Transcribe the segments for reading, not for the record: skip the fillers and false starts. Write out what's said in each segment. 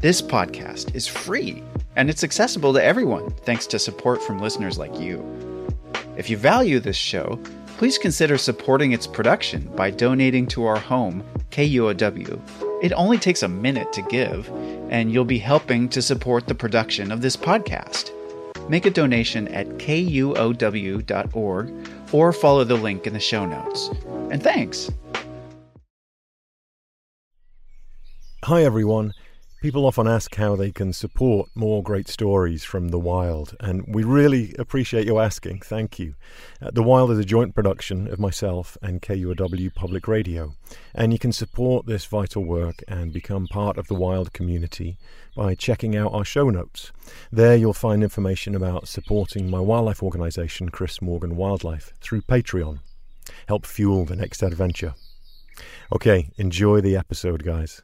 This podcast is free, and it's accessible to everyone thanks to support from listeners like you. If you value this show, please consider supporting its production by donating to our home, KUOW. It only takes a minute to give, and you'll be helping to support the production of this podcast. Make a donation at kuow.org or follow the link in the show notes. And thanks! Hi everyone. People often ask how they can support more great stories from The Wild, and we really appreciate you asking. Thank you. The Wild is a joint production of myself and KUOW Public Radio, and you can support this vital work and become part of the Wild community by checking out our show notes. There you'll find information about supporting my wildlife organisation, Chris Morgan Wildlife, through Patreon. Help fuel the next adventure. Okay, enjoy the episode, guys.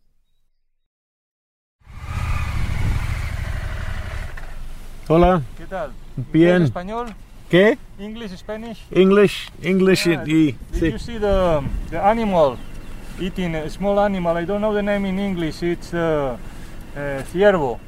Hola. ¿Qué tal? Bien. ¿Español? ¿Qué? English, Spanish? English. Did Sí. you see the animal eating a small animal? I don't know the name in English. It's ciervo.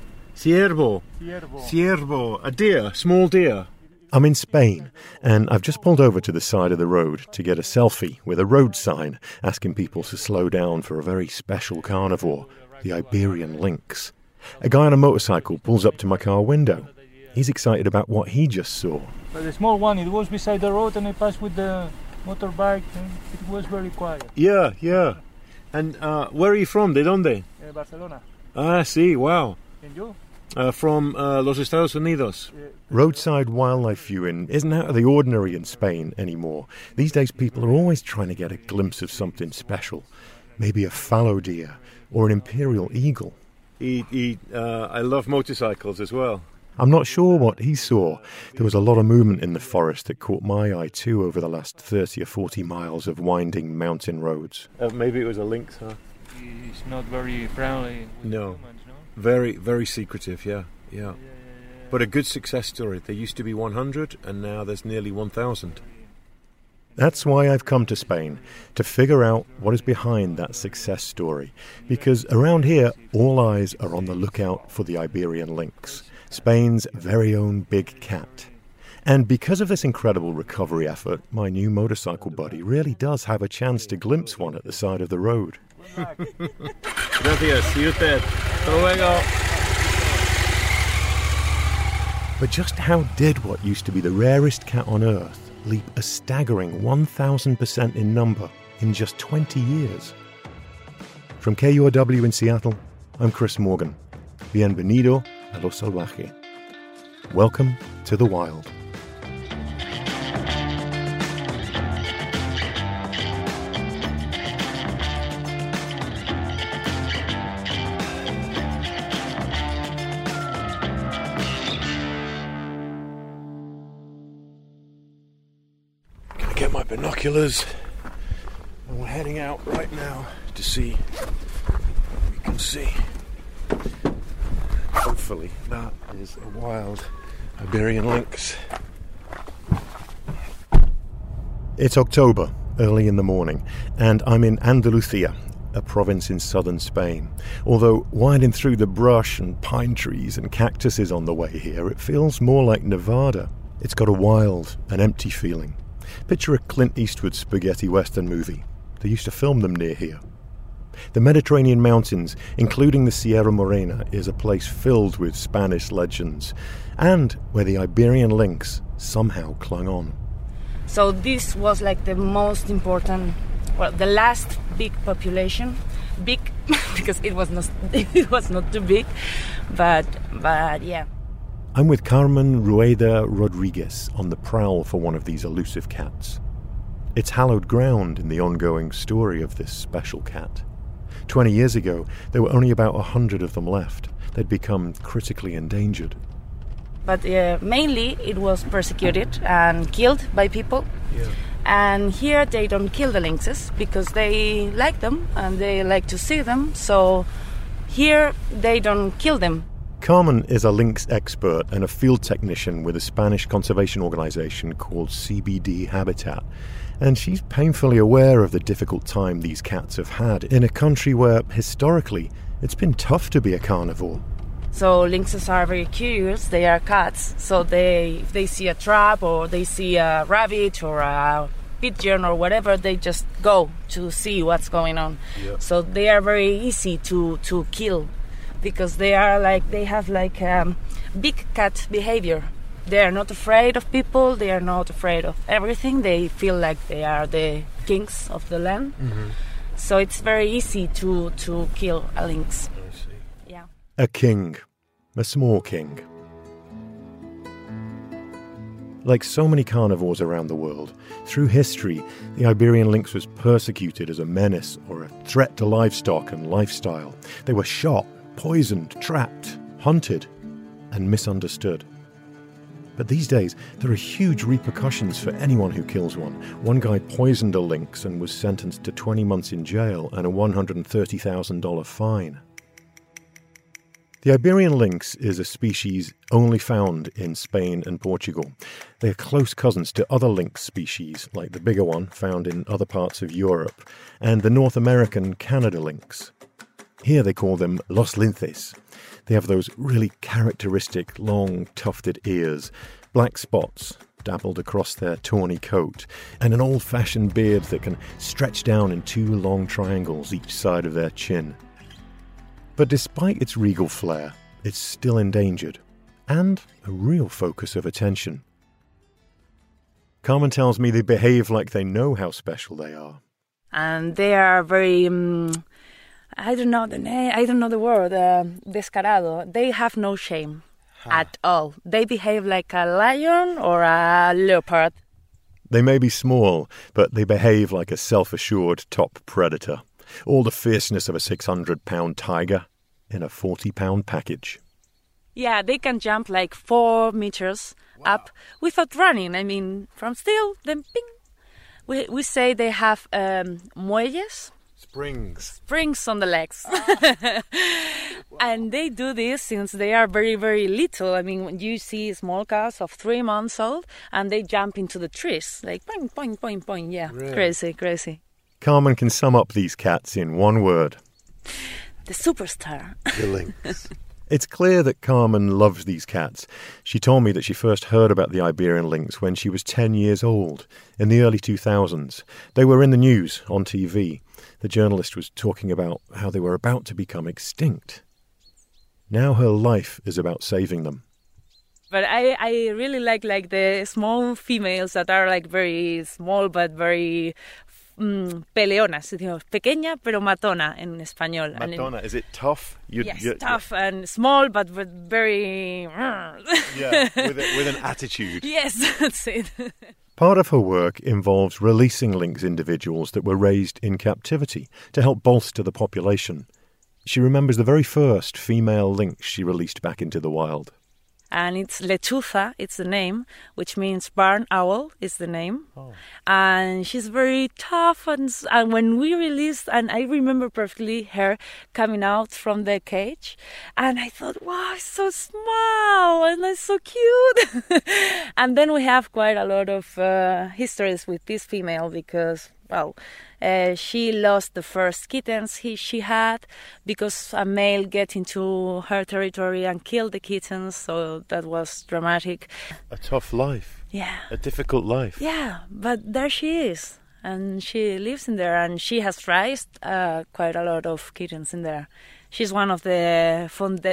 Ciervo. A deer, small deer. I'm in Spain, and I've just pulled over to the side of the road to get a selfie with a road sign asking people to slow down for a very special carnivore, the Iberian lynx. A guy on a motorcycle pulls up to my car window. He's excited about what he just saw. But the small one, it was beside the road and I passed with the motorbike and it was very quiet. Yeah. And where are you from? ¿De dónde? Barcelona. Ah, sí, wow. And you? From los Estados Unidos. Roadside wildlife viewing isn't out of the ordinary in Spain anymore. These days people are always trying to get a glimpse of something special. Maybe a fallow deer or an imperial eagle. I love motorcycles as well. I'm not sure what he saw. There was a lot of movement in the forest that caught my eye too over the last 30 or 40 miles of winding mountain roads. Maybe it was a lynx, huh? He's not very friendly with humans, no? Very, very secretive, yeah. But a good success story. There used to be 100 and now there's nearly 1,000. That's why I've come to Spain, to figure out what is behind that success story. Because around here, all eyes are on the lookout for the Iberian lynx, Spain's very own big cat. And because of this incredible recovery effort, my new motorcycle buddy really does have a chance to glimpse one at the side of the road. Gracias, see you usted. Hasta luego. But just how did what used to be the rarest cat on Earth leap a staggering 1,000% in number in just 20 years? From KUOW in Seattle, I'm Chris Morgan. Bienvenido a lo salvaje. Welcome to the wild. Gonna get my binoculars, and we're heading out right now to see what we can see. Hopefully that is a wild Iberian lynx. It's October, early in the morning, and I'm in Andalusia, a province in southern Spain. Although winding through the brush and pine trees and cactuses on the way here, it feels more like Nevada. It's got a wild and empty feeling. Picture a Clint Eastwood spaghetti western movie. They used to film them near here. The Mediterranean mountains, including the Sierra Morena, is a place filled with Spanish legends, and where the Iberian lynx somehow clung on. So this was like the most important, the last big population. Big, because it was not too big, but yeah. I'm with Carmen Rueda Rodriguez on the prowl for one of these elusive cats. It's hallowed ground in the ongoing story of this special cat. 20 years ago, there were only about 100 of them left. They'd become critically endangered. But mainly it was persecuted and killed by people. Yeah. And here they don't kill the lynxes because they like them and they like to see them. So here they don't kill them. Carmen is a lynx expert and a field technician with a Spanish conservation organization called CBD Habitat. And she's painfully aware of the difficult time these cats have had in a country where, historically, It's been tough to be a carnivore. So lynxes are very curious. They are cats. So if they see a trap or they see a rabbit or a pigeon or whatever, they just go to see what's going on. Yep. So they are very easy to kill because they have big cat behavior. They are not afraid of people. They are not afraid of everything. They feel like they are the kings of the land. Mm-hmm. So it's very easy to kill a lynx. I see. Yeah. A king. A small king. Like so many carnivores around the world, through history, the Iberian lynx was persecuted as a menace or a threat to livestock and lifestyle. They were shot, poisoned, trapped, hunted, and misunderstood. But these days, there are huge repercussions for anyone who kills one. One guy poisoned a lynx and was sentenced to 20 months in jail and a $130,000 fine. The Iberian lynx is a species only found in Spain and Portugal. They are close cousins to other lynx species, like the bigger one found in other parts of Europe, and the North American Canada lynx. Here they call them los linces. They have those really characteristic, long, tufted ears, black spots dappled across their tawny coat, and an old-fashioned beard that can stretch down in 2 long triangles each side of their chin. But despite its regal flair, it's still endangered, and a real focus of attention. Carmen tells me they behave like they know how special they are. And they are very... I don't know the name. I don't know the word. Descarado. They have no shame at all. They behave like a lion or a leopard. They may be small, but they behave like a self-assured top predator. All the fierceness of a 600-pound tiger in a 40-pound package. Yeah, they can jump like 4 meters up without running. I mean, from still, then ping. We say they have muelles. Springs on the legs. And they do this since they are very, very little. I mean, when you see small cats of 3 months old and they jump into the trees, like boing, boing, boing, boing. Yeah, really? Crazy. Carmen can sum up these cats in one word. The superstar. The lynx. It's clear that Carmen loves these cats. She told me that she first heard about the Iberian lynx when she was 10 years old, in the early 2000s. They were in the news, on TV. The journalist was talking about how they were about to become extinct. Now her life is about saving them. But I really like the small females that are like very small but very peleonas. Pequeña pero matona en español. Matona, is it tough? Yes, tough and small but very... Yeah, with an attitude. Yes, that's it. Part of her work involves releasing lynx individuals that were raised in captivity to help bolster the population. She remembers the very first female lynx she released back into the wild. And it's Lechuza, it's the name, which means barn owl is the name. Oh. And she's very tough. And when we released, and I remember perfectly her coming out from the cage, and I thought, wow, it's so small and it's so cute. And then we have quite a lot of histories with this female because, well, she lost the first kittens she had because a male get into her territory and killed the kittens, so that was dramatic. A tough life. Yeah. A difficult life. Yeah, but there she is, and she lives in there, and she has raised quite a lot of kittens in there. She's one of the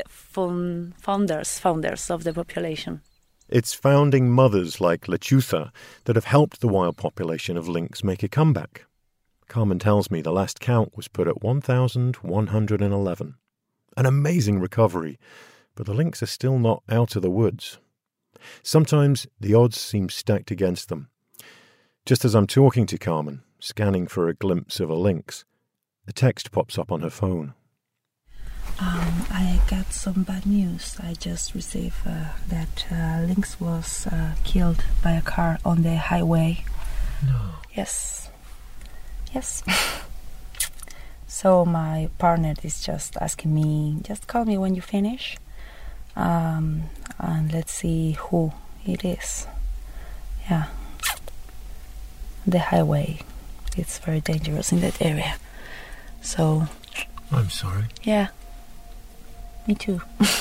founders of the population. It's founding mothers like Lechuza that have helped the wild population of lynx make a comeback. Carmen tells me the last count was put at 1,111. An amazing recovery, but the lynx are still not out of the woods. Sometimes the odds seem stacked against them. Just as I'm talking to Carmen, scanning for a glimpse of a lynx, a text pops up on her phone. I got some bad news. I just received that lynx was killed by a car on the highway. No. Yes. So my partner is just asking me, just call me when you finish, and let's see who it is. Yeah. The highway. It's very dangerous in that area. So. I'm sorry. Yeah. me too.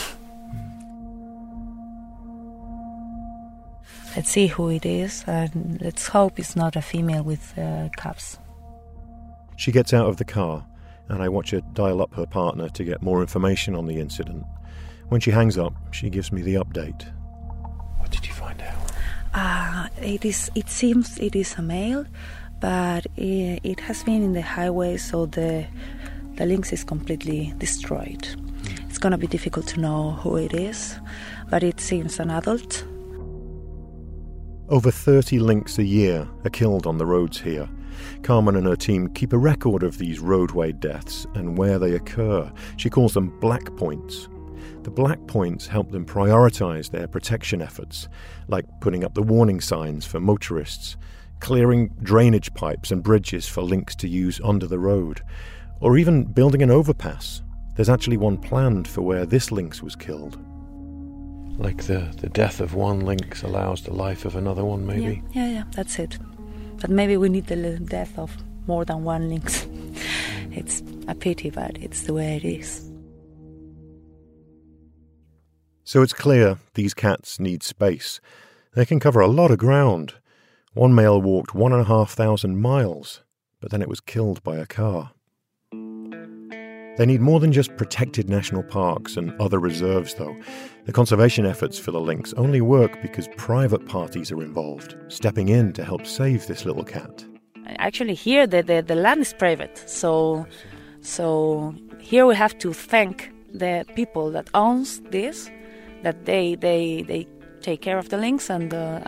Let's see who it is, and let's hope it's not a female with cubs. She gets out of the car, and I watch her dial up her partner to get more information on the incident. When she hangs up, she gives me the update. What did you find out? It seems it is a male, but it has been in the highway, so the lynx is completely destroyed. It's going to be difficult to know who it is, but it seems an adult. Over 30 lynx a year are killed on the roads here. Carmen and her team keep a record of these roadway deaths and where they occur. She calls them black points. The black points help them prioritise their protection efforts, like putting up the warning signs for motorists, clearing drainage pipes and bridges for lynx to use under the road, or even building an overpass. There's actually one planned for where this lynx was killed. Like the death of one lynx allows the life of another one, maybe? Yeah, that's it. But maybe we need the death of more than one lynx. It's a pity, but it's the way it is. So it's clear these cats need space. They can cover a lot of ground. One male walked 1,500 miles, but then it was killed by a car. They need more than just protected national parks and other reserves, though. The conservation efforts for the lynx only work because private parties are involved, stepping in to help save this little cat. Actually, here the land is private, so here we have to thank the people that owns this, that they take care of the lynx and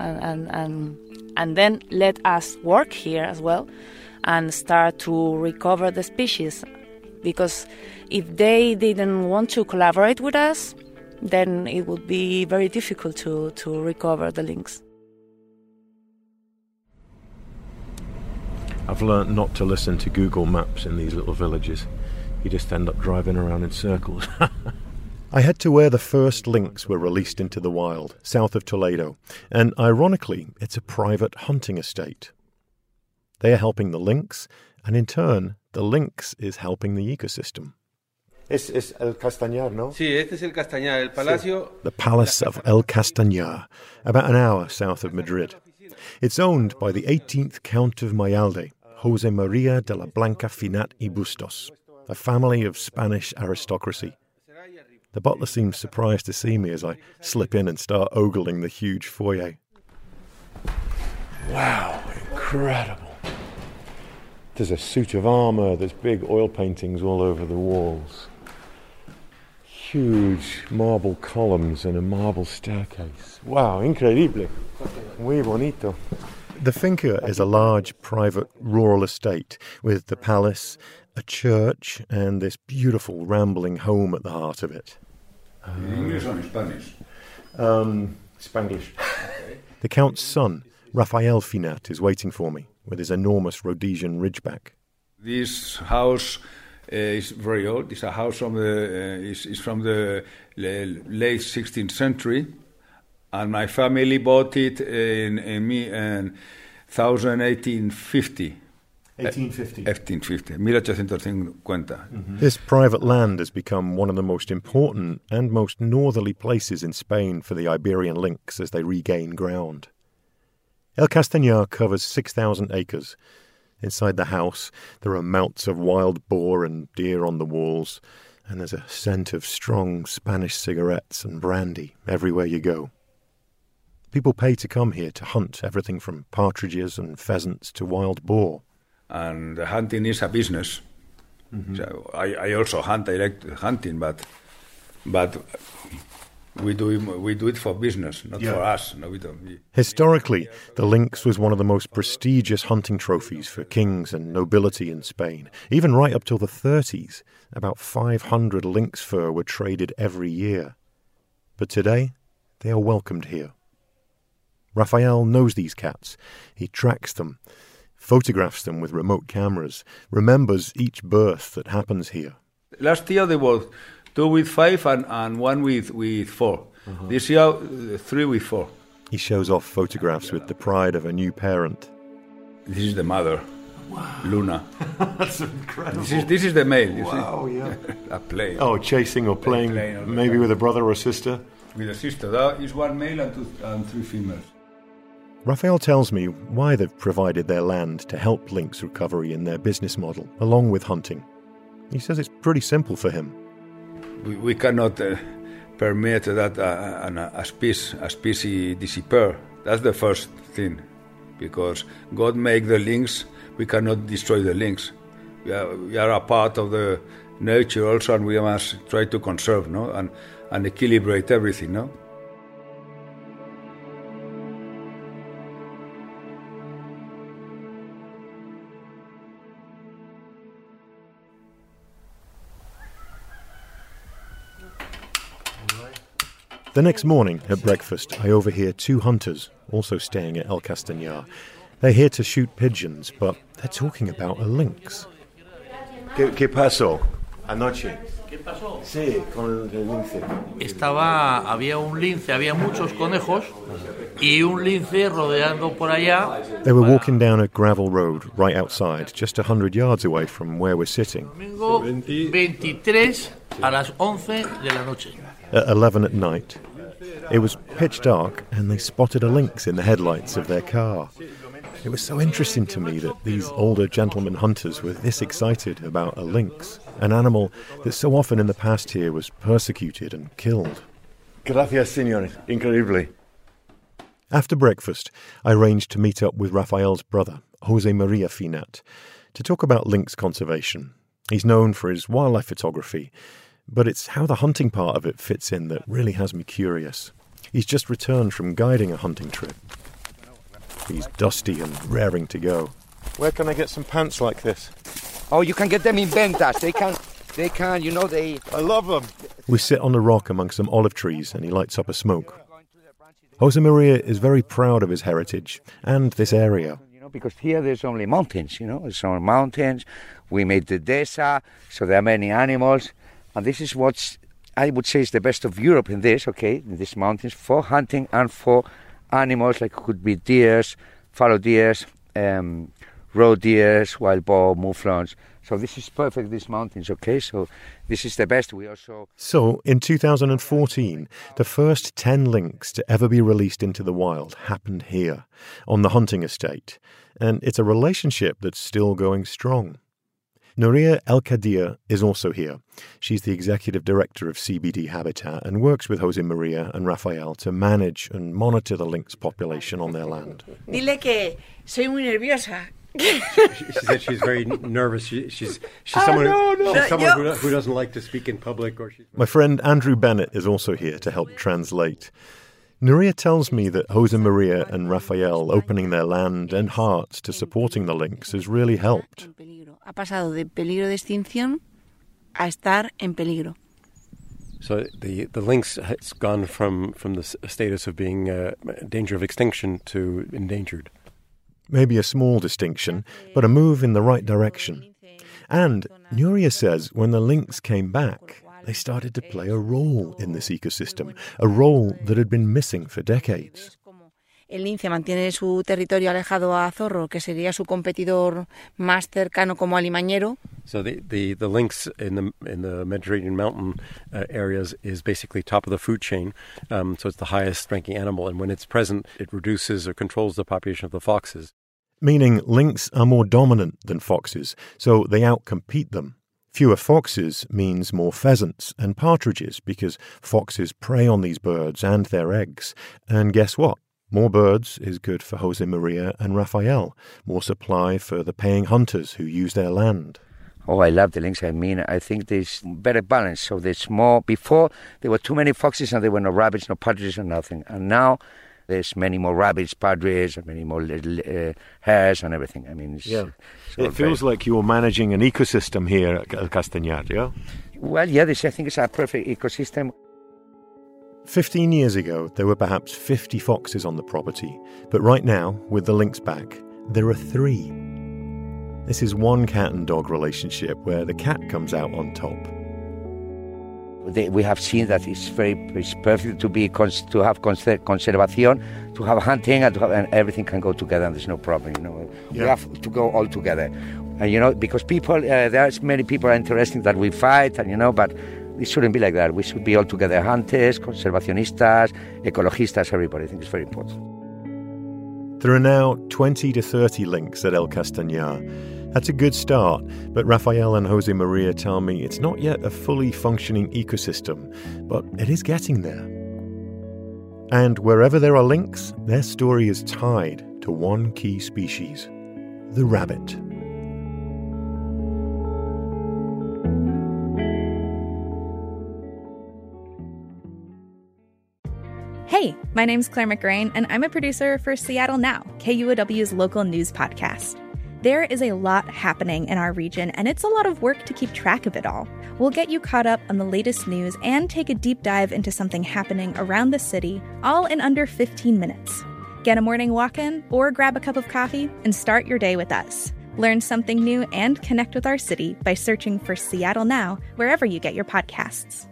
then let us work here as well and start to recover the species. Because if they didn't want to collaborate with us, then it would be very difficult to recover the lynx. I've learnt not to listen to Google Maps in these little villages. You just end up driving around in circles. I head to where the first lynx were released into the wild, south of Toledo, and ironically, it's a private hunting estate. They are helping the lynx, and in turn, the lynx is helping the ecosystem. Es El Castañar, no? Sí, este es El Castañar, el palacio. The Palace of El Castañar, about an hour south of Madrid. It's owned by the 18th Count of Mayalde, José María de la Blanca Finat y Bustos, a family of Spanish aristocracy. The butler seems surprised to see me as I slip in and start ogling the huge foyer. Wow, incredible. There's a suit of armour, there's big oil paintings all over the walls. Huge marble columns and a marble staircase. Wow, increíble. Muy bonito. The finca is a large private rural estate with the palace, a church, and this beautiful rambling home at the heart of it. English or Spanish? Spanglish. The Count's son, Rafael Finat, is waiting for me with his enormous Rhodesian ridgeback. This house is very old. It's a house from the late 16th century, and my family bought it in 1850. 1850. This private land has become one of the most important and most northerly places in Spain for the Iberian lynx as they regain ground. El Castañar covers 6,000 acres. Inside the house, there are mounts of wild boar and deer on the walls, and there's a scent of strong Spanish cigarettes and brandy everywhere you go. People pay to come here to hunt everything from partridges and pheasants to wild boar. And the hunting is a business. Mm-hmm. So I also hunt. I like hunting, but we do it for business, not for us. No, we don't. Historically, the lynx was one of the most prestigious hunting trophies for kings and nobility in Spain. Even right up till the 30s, about 500 lynx fur were traded every year. But today, they are welcomed here. Rafael knows these cats. He tracks them, photographs them with remote cameras, remembers each birth that happens here. Last year there were 2 with 5 and 1 with 4. Uh-huh. This year, 3 with 4. He shows off photographs with the pride of a new parent. This is the mother. Luna. That's incredible. This is the male, you Wow, see? yeah. A play. Oh, chasing or playing, Playing all the maybe time. with a brother or sister. With a sister. That is one male and 3 females. Raphael tells me why they've provided their land to help lynx recovery in their business model, along with hunting. He says it's pretty simple for him. We cannot permit that a species disappear. That's the first thing, because God made the lynx. We cannot destroy the lynx. We are a part of the nature also, and we must try to conserve, no, and equilibrate everything, no. The next morning at breakfast, I overhear 2 hunters, also staying at El Castañar. They're here to shoot pigeons, but they're talking about a lynx. ¿Qué pasó anoche? ¿Qué pasó? Sí, con el lince. Había un lince, había muchos conejos y un lince rodeando por allá. They were walking down a gravel road right outside, just 100 yards away from where we're sitting. Domingo 23 a las 11 de la noche. At 11 at night. It was pitch dark and they spotted a lynx in the headlights of their car. It was so interesting to me that these older gentleman hunters were this excited about a lynx, an animal that so often in the past here was persecuted and killed. Gracias, señores. Increíble. After breakfast, I arranged to meet up with Raphael's brother, Jose Maria Finat, to talk about lynx conservation. He's known for his wildlife photography, but it's how the hunting part of it fits in that really has me curious. He's just returned from guiding a hunting trip. He's dusty and raring to go. Where can I get some pants like this? Oh, you can get them in Ventas. They can, I love them. We sit on a rock among some olive trees and he lights up a smoke. Jose Maria is very proud of his heritage and this area. Because here there's only mountains, There's only mountains. We made the desert, so there are many animals. And this is what I would say is the best of Europe in this, in these mountains, for hunting and for animals, like could be deers, fallow deers, roe deers, wild boar, mouflons. So this is perfect, these mountains, So this is the best. So in 2014, the first 10 lynx to ever be released into the wild happened here, on the hunting estate. And it's a relationship that's still going strong. Nuria El Kadir is also here. She's the executive director of CBD Habitat and works with Jose Maria and Raphael to manage and monitor the lynx population on their land. Dile que soy muy nerviosa. She said she's very nervous. She's someone who doesn't like to speak in public. My friend Andrew Bennett is also here to help translate. Nuria tells me that Jose Maria and Raphael opening their land and hearts to supporting the lynx has really helped. Ha pasado de peligro de extinción a estar en peligro. So the lynx has gone from the status of being danger of extinction to endangered. Maybe a small distinction, but a move in the right direction. And Nuria says when the lynx came back, they started to play a role in this ecosystem, a role that had been missing for decades. El lince mantiene su territorio alejado a zorro, que sería su competidor más cercano como alimañero. So the lynx in the Mediterranean mountain areas is basically top of the food chain. So it's the highest ranking animal, and when it's present, it reduces or controls the population of the foxes. Meaning lynx are more dominant than foxes, so they outcompete them. Fewer foxes means more pheasants and partridges because foxes prey on these birds and their eggs. And guess what? More birds is good for Jose Maria and Raphael. More supply for the paying hunters who use their land. Oh, I love the lynx. I think there's better balance. So there's more. Before, there were too many foxes and there were no rabbits, no partridges, or nothing. And now there's many more rabbits, partridges, and many more little hares and everything. It feels like you're managing an ecosystem here at El Castañar, yeah? Well, yeah, I think it's a perfect ecosystem. 15 years ago, there were perhaps 50 foxes on the property, but right now, with the lynx back, there are 3. This is one cat and dog relationship where the cat comes out on top. we have seen that it's perfect to have conservation, to have hunting, and everything can go together, and there's no problem. We have to go all together, and because people, there's many people are interested that we fight, and but it shouldn't be like that. We should be all together: hunters, conservacionistas, ecologistas, everybody. I think it's very important. There are now 20 to 30 lynx at El Castañar. That's a good start, but Rafael and Jose Maria tell me it's not yet a fully functioning ecosystem, but it is getting there. And wherever there are lynx, their story is tied to one key species, the rabbit. Hey, my name's Claire McGrain, and I'm a producer for Seattle Now, KUOW's local news podcast. There is a lot happening in our region, and it's a lot of work to keep track of it all. We'll get you caught up on the latest news and take a deep dive into something happening around the city, all in under 15 minutes. Get a morning walk in or grab a cup of coffee and start your day with us. Learn something new and connect with our city by searching for Seattle Now wherever you get your podcasts.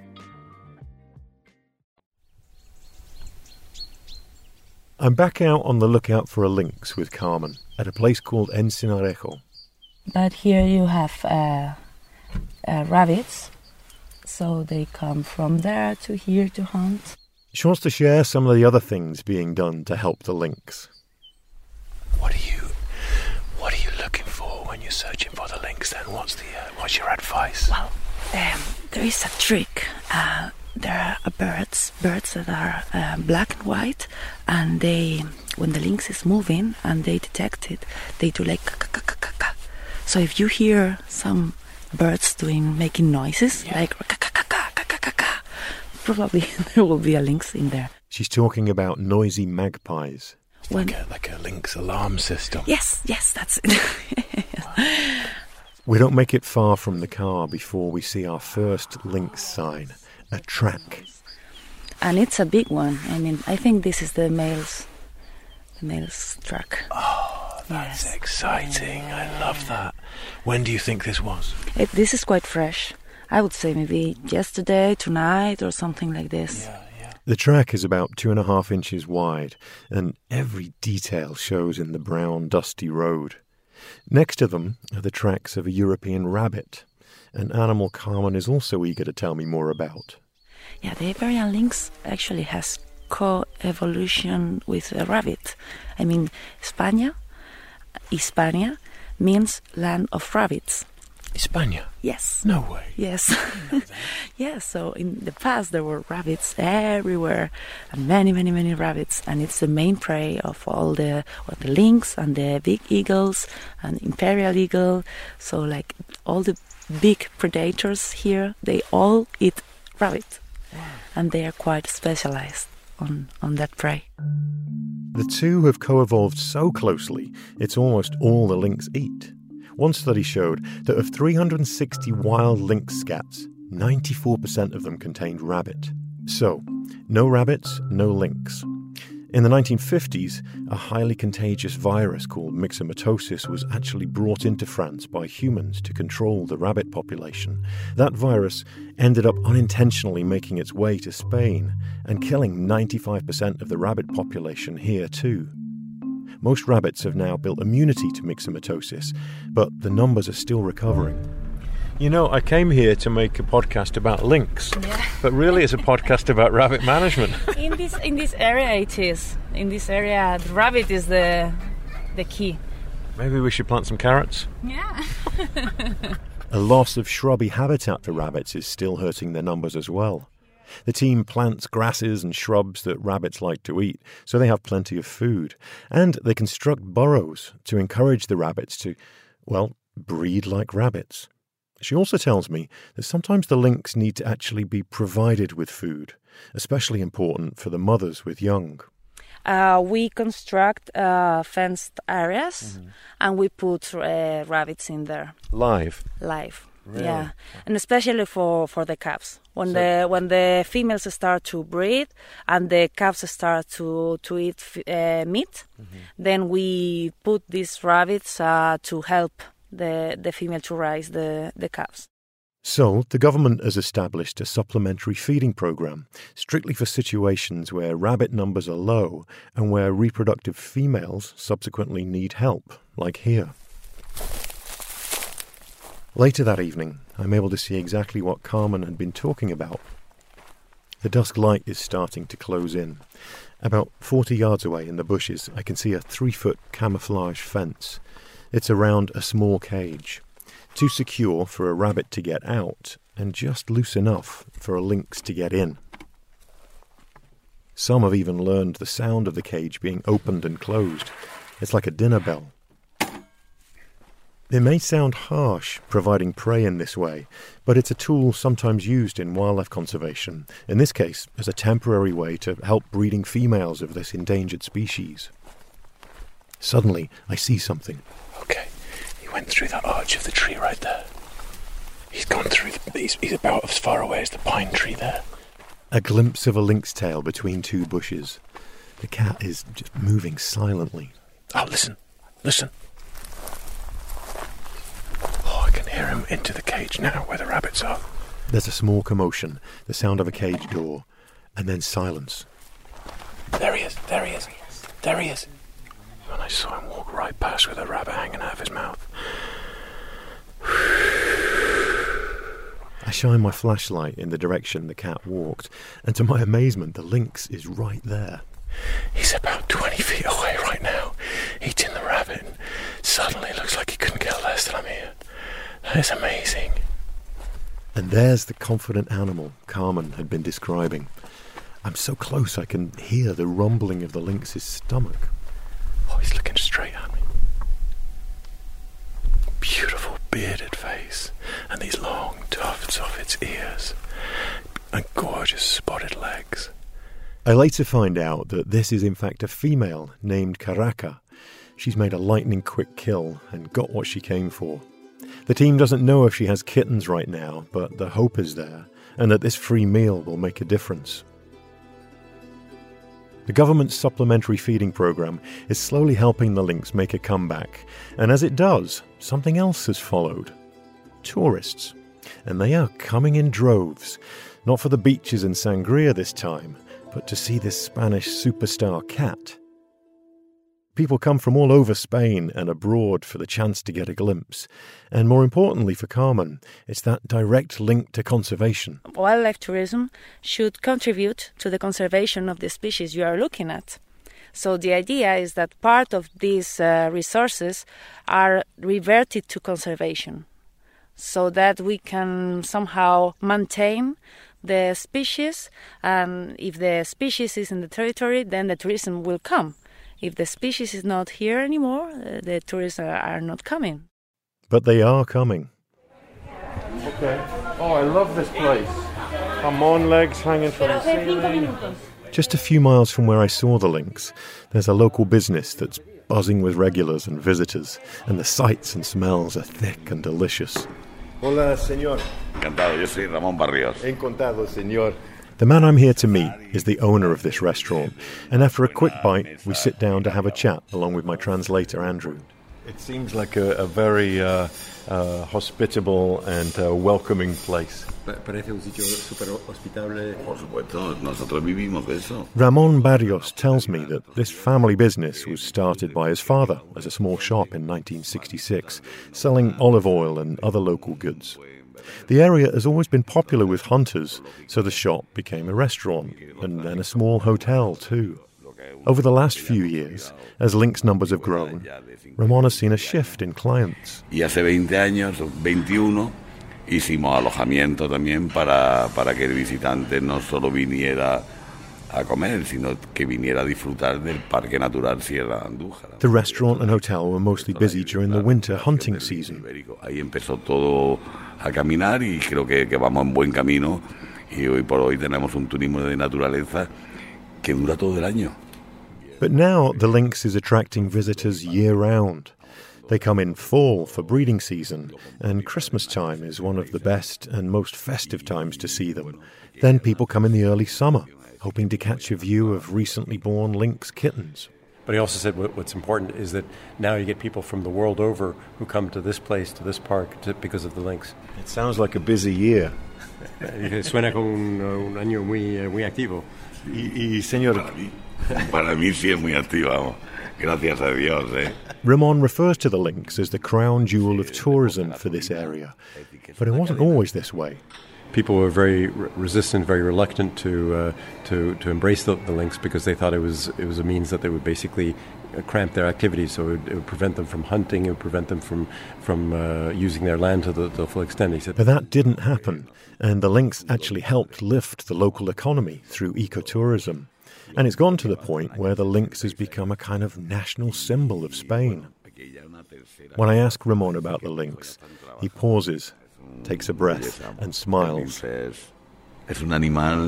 I'm back out on the lookout for a lynx with Carmen at a place called Encinarejo. But here you have rabbits, so they come from there to here to hunt. She wants to share some of the other things being done to help the lynx. What are you looking for when you're searching for the lynx then? What's your advice? Well, there is a trick. There are birds that are black and white, and when the lynx is moving and they detect it, they do like ka-ka-ka-ka-ka. So if you hear some birds making noises like ka-ka-ka-ka-ka-ka, probably there will be a lynx in there. She's talking about noisy magpies. Like a lynx alarm system. Yes, that's it. Wow. We don't make it far from the car before we see our first lynx sign. A track. And it's a big one. I mean, I think this is the male's track. Oh, that's exciting. I love that. When do you think this was? This is quite fresh. I would say maybe yesterday, tonight, or something like this. Yeah. The track is about 2.5 inches wide, and every detail shows in the brown, dusty road. Next to them are the tracks of a European rabbit, an animal Carmen is also eager to tell me more about. Yeah, the Iberian lynx actually has co-evolution with a rabbit. I mean, Hispania means land of rabbits. Hispania? Yes. No way. Yes. Yes, so in the past there were rabbits everywhere, and many, many, many rabbits, and it's the main prey of all the lynx and the big eagles and imperial eagle. So like all the big predators here, they all eat rabbit. Wow. And they are quite specialized on that prey. The two have co-evolved so closely, it's almost all the lynx eat. One study showed that of 360 wild lynx scats, 94% of them contained rabbit. So, no rabbits, no lynx. In the 1950s, a highly contagious virus called myxomatosis was actually brought into France by humans to control the rabbit population. That virus ended up unintentionally making its way to Spain and killing 95% of the rabbit population here too. Most rabbits have now built immunity to myxomatosis, but the numbers are still recovering. You know, I came here to make a podcast about lynx, but really it's a podcast about rabbit management. In this area it is. In this area, the rabbit is the key. Maybe we should plant some carrots? Yeah. A loss of shrubby habitat for rabbits is still hurting their numbers as well. The team plants grasses and shrubs that rabbits like to eat, so they have plenty of food. And they construct burrows to encourage the rabbits to, breed like rabbits. She also tells me that sometimes the lynx need to actually be provided with food, especially important for the mothers with young. We construct fenced areas, and we put rabbits in there. Live? Live, really? Yeah. And especially for the calves. When the females start to breed and the calves start to eat meat, then we put these rabbits to help the female to raise the calves. So, the government has established a supplementary feeding program strictly for situations where rabbit numbers are low and where reproductive females subsequently need help, like here. Later that evening, I'm able to see exactly what Carmen had been talking about. The dusk light is starting to close in. About 40 yards away in the bushes, I can see a 3-foot camouflage fence. It's around a small cage. Too secure for a rabbit to get out, and just loose enough for a lynx to get in. Some have even learned the sound of the cage being opened and closed. It's like a dinner bell. It may sound harsh, providing prey in this way, but it's a tool sometimes used in wildlife conservation, in this case as a temporary way to help breeding females of this endangered species. Suddenly, I see something. Okay. Went through that arch of the tree right there. He's gone through he's about as far away as the pine tree there. A glimpse of a lynx tail between two bushes. The cat is just moving silently. Oh, listen. Oh, I can hear him into the cage now where the rabbits are. There's a small commotion, the sound of a cage door, and then silence. There he is. And I saw him walk right past with a rabbit hanging out of his mouth. I shine my flashlight in the direction the cat walked, and to my amazement, the lynx is right there. He's about 20 feet away right now, eating the rabbit, and suddenly it looks like he couldn't care less that I'm here. That is amazing. And there's the confident animal Carmen had been describing. I'm so close I can hear the rumbling of the lynx's stomach. Oh, he's looking straight at me. Beautiful bearded face, and these long tufts off its ears, and gorgeous spotted legs. I later find out that this is in fact a female named Caraca. She's made a lightning-quick kill and got what she came for. The team doesn't know if she has kittens right now, but the hope is there, and that this free meal will make a difference. The government's supplementary feeding program is slowly helping the lynx make a comeback, and as it does, something else has followed. Tourists. And they are coming in droves, not for the beaches and sangria this time, but to see this Spanish superstar cat. People come from all over Spain and abroad for the chance to get a glimpse. And more importantly for Carmen, it's that direct link to conservation. Wildlife tourism should contribute to the conservation of the species you are looking at. So the idea is that part of these resources are reverted to conservation, so that we can somehow maintain the species, and if the species is in the territory, then the tourism will come. If the species is not here anymore, the tourists are not coming. But they are coming. Okay. Oh, I love this place. Jamón legs hanging from the ceiling. Just a few miles from where I saw the lynx, there's a local business that's buzzing with regulars and visitors, and the sights and smells are thick and delicious. Hola, señor. Encantado, yo soy Ramón Barrios. Encantado, señor. The man I'm here to meet is the owner of this restaurant, and after a quick bite, we sit down to have a chat along with my translator, Andrew. It seems like a very hospitable and welcoming place. Parece un sitio súper hospitable. Por supuesto, nosotros vivimos de eso. Ramón Barrios tells me that this family business was started by his father as a small shop in 1966, selling olive oil and other local goods. The area has always been popular with hunters, so the shop became a restaurant, and then a small hotel too. Over the last few years, as lynx numbers have grown, Ramón has seen a shift in clients. Y hace 20 años, 21, hicimos alojamiento también para que el visitante no solo viniera a comer, sino que viniera a disfrutar del Parque Natural Sierra de Andújar. The restaurant and hotel were mostly busy during the winter hunting season. Ahí empezó todo a caminar y creo que vamos en buen camino y hoy por hoy tenemos un turismo de naturaleza que dura todo el año. But now the lynx is attracting visitors year-round. They come in fall for breeding season, and Christmas time is one of the best and most festive times to see them. Then people come in the early summer, hoping to catch a view of recently born lynx kittens. But he also said what's important is that now you get people from the world over who come to this place, to this park, because of the lynx. It sounds like a busy year. Suena como un año muy activo. Y señor... Para mí sí es muy activo, vamos. Gracias a Dios, Ramon refers to the lynx as the crown jewel of tourism for this area. But it wasn't always this way. People were very resistant, very reluctant to embrace the lynx because they thought it was a means that they would basically cramp their activities. So it would prevent them from hunting, it would prevent them from using their land to the full extent. He said, but that didn't happen, and the lynx actually helped lift the local economy through ecotourism. And it's gone to the point where the lynx has become a kind of national symbol of Spain. When I ask Ramon about the lynx, he pauses, takes a breath and smiles. Es un animal,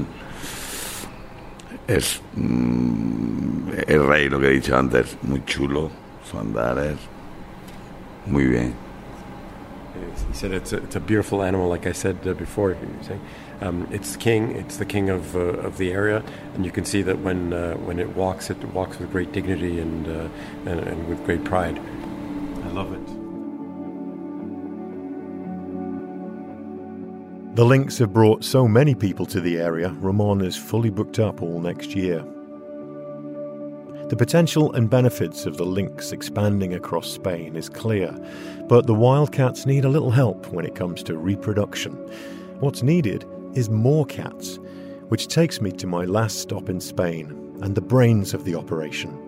es el rey, lo que he dicho antes, muy chulo, su andar es muy bien. He said it's a beautiful animal, like I said before. He was saying, it's the king of the area, and you can see that when it walks with great dignity and with great pride. I love it. The lynx have brought so many people to the area, Ramon is fully booked up all next year. The potential and benefits of the lynx expanding across Spain is clear, but the wildcats need a little help when it comes to reproduction. What's needed is more cats, which takes me to my last stop in Spain and the brains of the operation.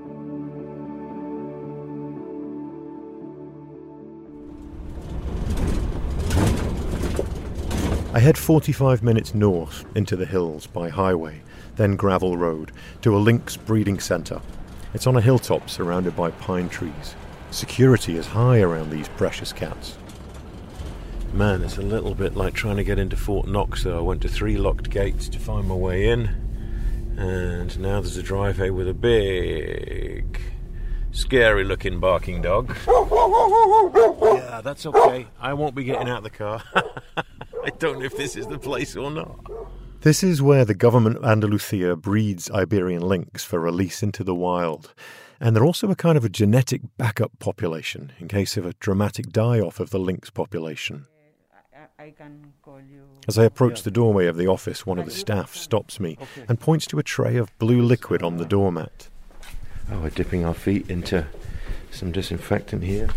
I head 45 minutes north into the hills by highway, then gravel road, to a lynx breeding centre. It's on a hilltop surrounded by pine trees. Security is high around these precious cats. Man, it's a little bit like trying to get into Fort Knox, though. I went to 3 locked gates to find my way in, and now there's a driveway with a big, scary-looking barking dog. Yeah, that's okay. I won't be getting out of the car. I don't know if this is the place or not. This is where the government of Andalusia breeds Iberian lynx for release into the wild. And they're also a kind of a genetic backup population in case of a dramatic die-off of the lynx population. I can call you. As I approach the doorway of the office, one of the staff stops me and points to a tray of blue liquid on the doormat. Oh, we're dipping our feet into some disinfectant here.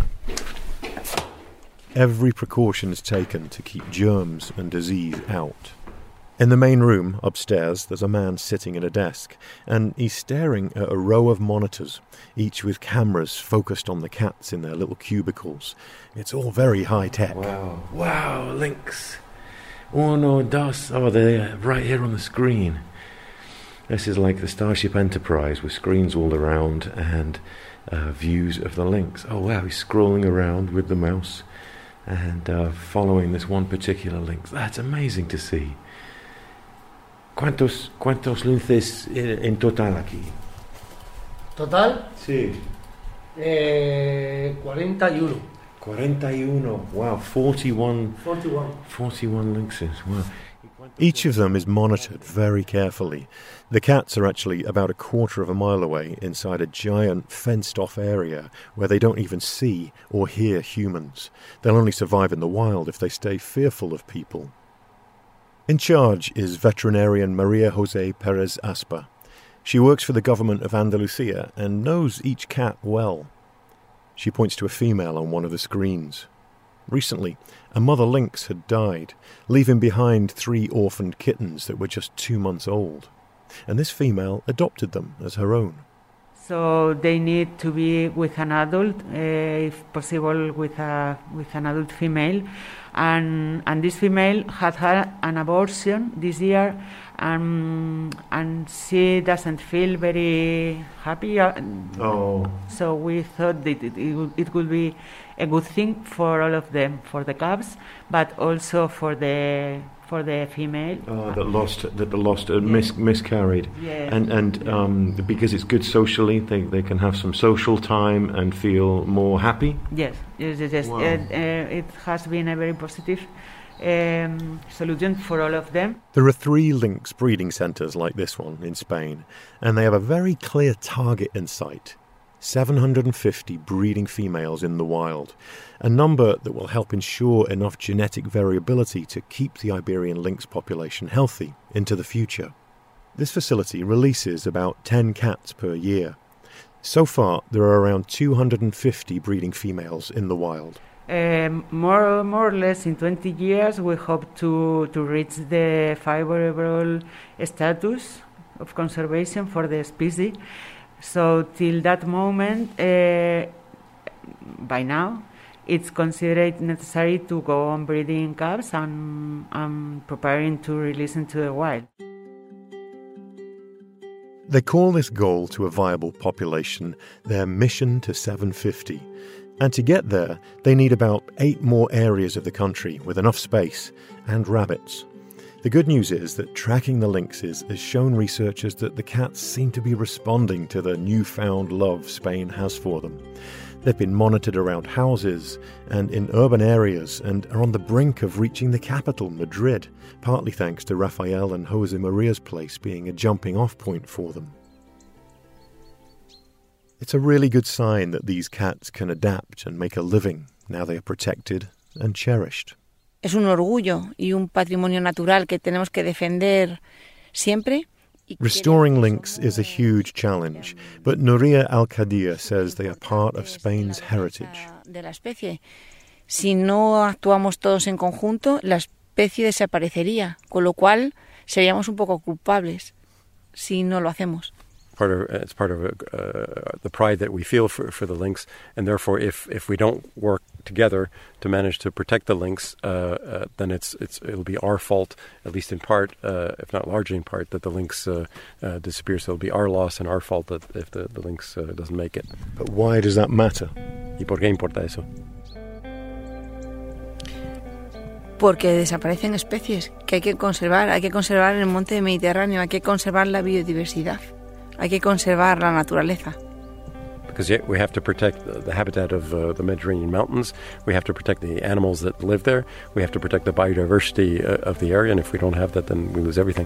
Every precaution is taken to keep germs and disease out. In the main room, upstairs, there's a man sitting at a desk, and he's staring at a row of monitors, each with cameras focused on the cats in their little cubicles. It's all very high-tech. Wow, lynx. Uno, dos. Oh, they're right here on the screen. This is like the Starship Enterprise with screens all around and views of the lynx. Oh, wow, he's scrolling around with the mouse and following this one particular lynx. That's amazing to see. ¿Cuántos linces en total aquí? ¿Total? Sí. 41. 41. Wow, 41 lynxes. Wow. Each of them is monitored very carefully. The cats are actually about a quarter of a mile away inside a giant fenced-off area where they don't even see or hear humans. They'll only survive in the wild if they stay fearful of people. In charge is veterinarian Maria Jose Perez Aspa. She works for the government of Andalusia and knows each cat well. She points to a female on one of the screens. Recently, a mother lynx had died, leaving behind 3 orphaned kittens that were just 2 months old. And this female adopted them as her own. So they need to be with an adult, if possible with an adult female. And this female had an abortion this year, and she doesn't feel very happy. So we thought that it would be a good thing for all of them, for the cubs, but also for the female. Miscarried. Yes. And because it's good socially, they can have some social time and feel more happy. Yes. Wow. It has been a very positive solution for all of them. There are 3 lynx breeding centres like this one in Spain, and they have a very clear target in sight. 750 breeding females in the wild, a number that will help ensure enough genetic variability to keep the Iberian lynx population healthy into the future. This facility releases about 10 cats per year. So far, there are around 250 breeding females in the wild. More or less in 20 years, we hope to reach the favorable status of conservation for the species. So till that moment, by now, it's considered necessary to go on breeding calves and preparing to release into the wild. They call this goal to a viable population their Mission to 750. And to get there, they need about 8 more areas of the country with enough space and rabbits. The good news is that tracking the lynxes has shown researchers that the cats seem to be responding to the newfound love Spain has for them. They've been monitored around houses and in urban areas and are on the brink of reaching the capital, Madrid, partly thanks to Rafael and Jose Maria's place being a jumping-off point for them. It's a really good sign that these cats can adapt and make a living now they are protected and cherished. Es un orgullo y un patrimonio natural que tenemos que defender siempre. Restoring lynx is a huge challenge, but Nuria Al-Qadir says they are part of Spain's heritage. De la especie. Si no actuamos todos en conjunto, la especie desaparecería, con lo cual seríamos un poco culpables si no lo hacemos. It's part of the pride that we feel for the lynx, and therefore, if we don't work together to manage to protect the lynx, then it'll be our fault, at least in part, if not largely in part, that the lynx disappears. So it'll be our loss and our fault that if the lynx doesn't make it. But why does that matter? ¿Y por qué importa eso? Porque desaparecen especies que hay que conservar en el monte Mediterráneo, hay que conservar la biodiversidad. Hay que conservar la naturaleza. Because we have to protect the habitat of the Mediterranean mountains. We have to protect the animals that live there. We have to protect the biodiversity of the area. And if we don't have that, then we lose everything.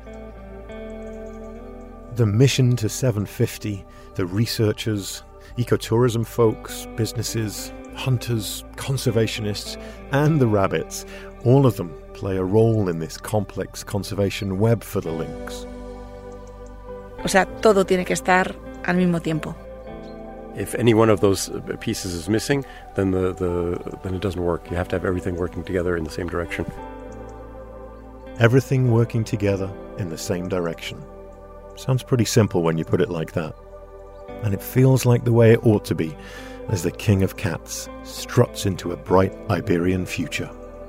The Mission to 750, the researchers, ecotourism folks, businesses, hunters, conservationists, and the rabbits, all of them play a role in this complex conservation web for the lynx. O sea, todo tiene que estar al mismo tiempo. If any one of those pieces is missing, then then it doesn't work. You have to have everything working together in the same direction. Everything working together in the same direction. Sounds pretty simple when you put it like that. And it feels like the way it ought to be as the king of cats struts into a bright Iberian future.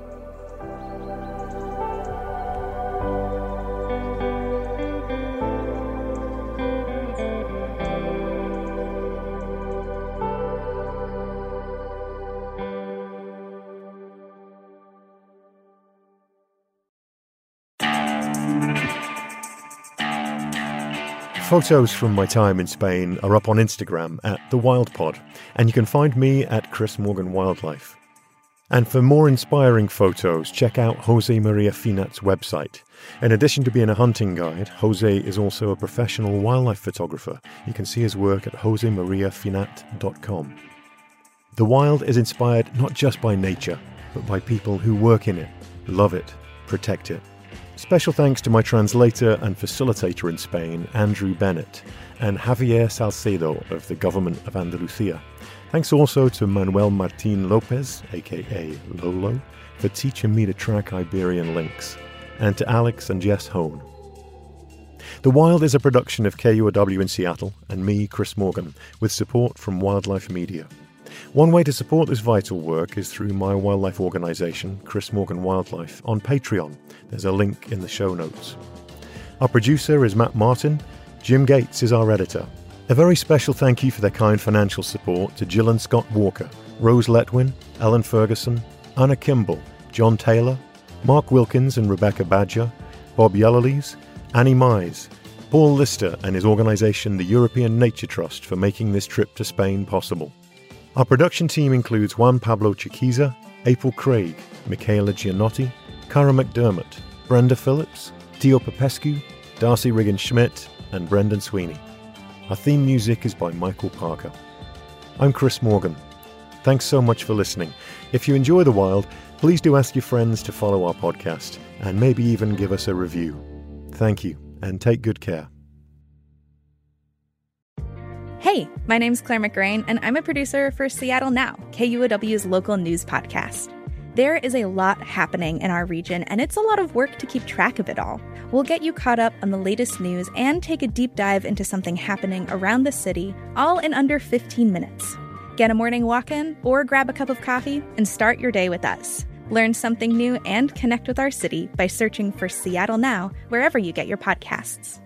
Photos from my time in Spain are up on Instagram at The Wild Pod, and you can find me at Chris Morgan Wildlife. And for more inspiring photos, check out Jose Maria Finat's website. In addition to being a hunting guide, Jose is also a professional wildlife photographer. You can see his work at josemariafinat.com. The wild is inspired not just by nature, but by people who work in it, love it, protect it. Special thanks to my translator and facilitator in Spain, Andrew Bennett, and Javier Salcedo of the Government of Andalusia. Thanks also to Manuel Martín López, aka Lolo, for teaching me to track Iberian lynx, and to Alex and Jess Hone. The Wild is a production of KUOW in Seattle and me, Chris Morgan, with support from Wildlife Media. One way to support this vital work is through my wildlife organisation, Chris Morgan Wildlife, on Patreon. There's a link in the show notes. Our producer is Matt Martin. Jim Gates is our editor. A very special thank you for their kind financial support to Jill and Scott Walker, Rose Letwin, Ellen Ferguson, Anna Kimball, John Taylor, Mark Wilkins and Rebecca Badger, Bob Yellowlees, Annie Mize, Paul Lister and his organisation the European Nature Trust for making this trip to Spain possible. Our production team includes Juan Pablo Chiquiza, April Craig, Michaela Giannotti, Cara McDermott, Brenda Phillips, Tio Popescu, Darcy Riggin-Schmidt, and Brendan Sweeney. Our theme music is by Michael Parker. I'm Chris Morgan. Thanks so much for listening. If you enjoy The Wild, please do ask your friends to follow our podcast and maybe even give us a review. Thank you, and take good care. Hey, my name's Claire McGrain, and I'm a producer for Seattle Now, KUOW's local news podcast. There is a lot happening in our region, and it's a lot of work to keep track of it all. We'll get you caught up on the latest news and take a deep dive into something happening around the city, all in under 15 minutes. Get a morning walk in or grab a cup of coffee and start your day with us. Learn something new and connect with our city by searching for Seattle Now wherever you get your podcasts.